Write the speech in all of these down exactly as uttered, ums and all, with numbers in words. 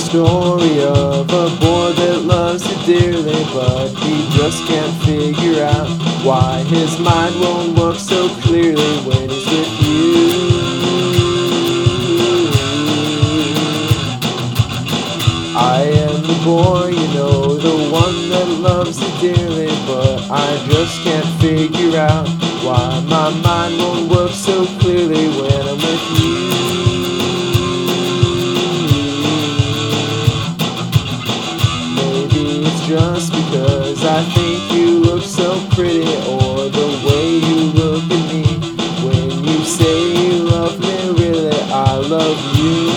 story of a boy that loves you dearly, but he just can't figure out why his mind won't work so clearly when he's with you. I am the boy, you know, the one that loves you dearly, but I just can't figure out why my mind won't work so clearly when I'm with you. Maybe it's just because I think you look so pretty, or the way you look at me when you say you love me. Really, I love you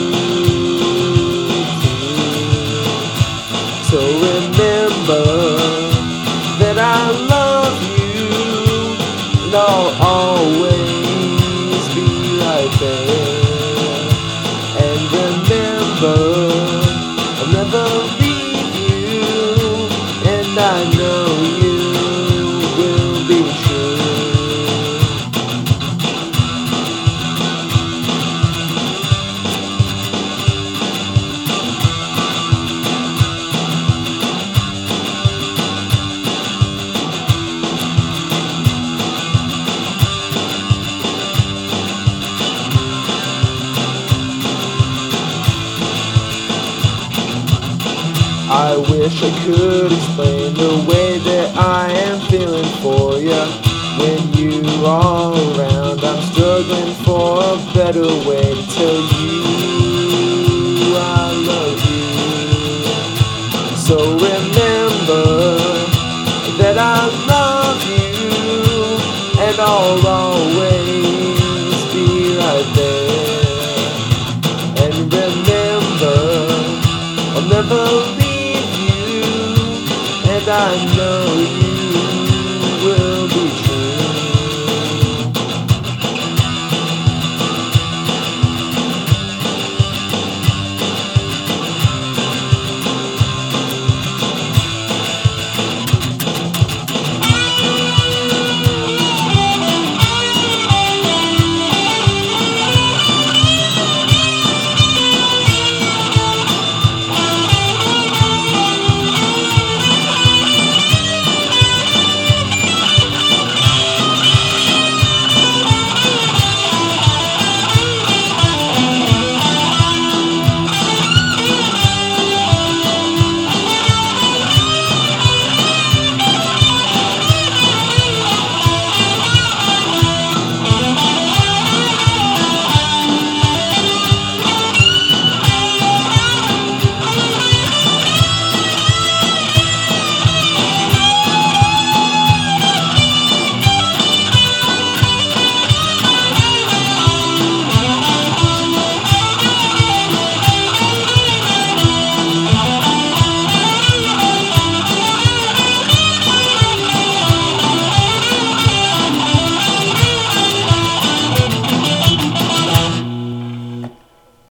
too. So remember that I love you, and I'll always be right there. And remember, I'll never leave you, and I know you will be true. I wish I could explain the way that I am feeling for you. When you are around, I'm struggling for a better way to tell you I love you. So remember that I love you, and I'll always be right there. And remember, I'll never leave, and I know you